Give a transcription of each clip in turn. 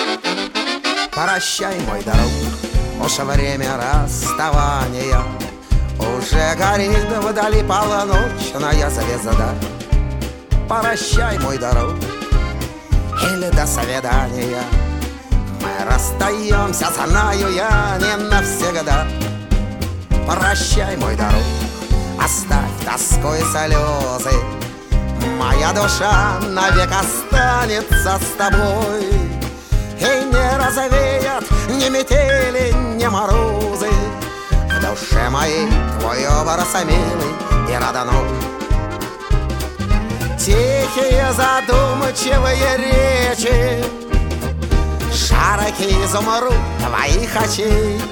Прощай, мой друг, уж время расставания. Уже горит вдали полночная звезда. Прощай, мой друг, или до свидания. Мы расстаемся, знаю я, не навсегда. Прощай, мой друг, оставь тоску и слезы. Моя душа навек останется с тобой. И не развеят ни метели, ни морозы в душе моей твой образ милый и родной. Тихие задумчивые речи, широкий изумруд твоих очей,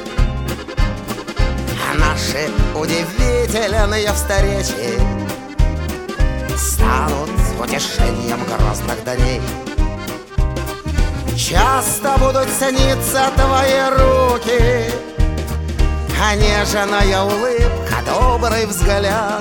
наши удивительные встречи станут утешением грозных дней. Часто будут сниться твои руки, нежная улыбка, добрый взгляд,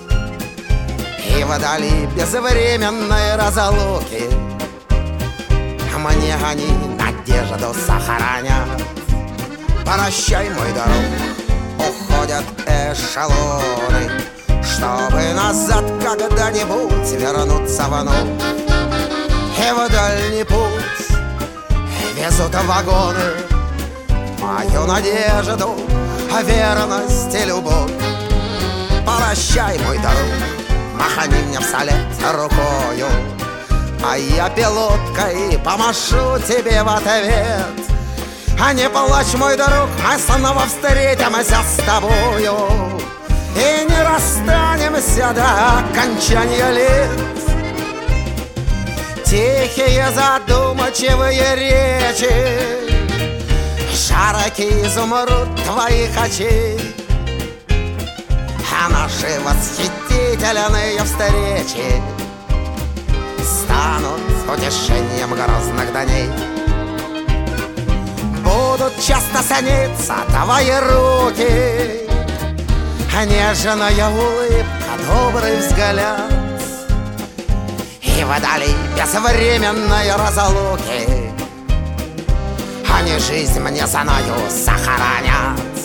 и вдали безвременной разлуки мне они надежду сохранят. Прощай, мой друг, уходят эшелоны, чтобы назад когда-нибудь вернуться вновь. И в дальний путь везут вагоны мою надежду, верность и любовь. Прощай, мой друг, махани мне вслед рукою, а я пилоткой помашу тебе в ответ. А не плачь, мой друг, мы снова встретимся с тобою и не расстанемся до окончания лет. Тихие задумчивые речи, широкий изумруд твоих очей, а наши восхитительные встречи станут утешением грозных дней. Будут часто сниться твои руки, нежная улыбка, добрый взгляд, и вдали безвременной разлуки они жизнь мне, знаю, сохранят.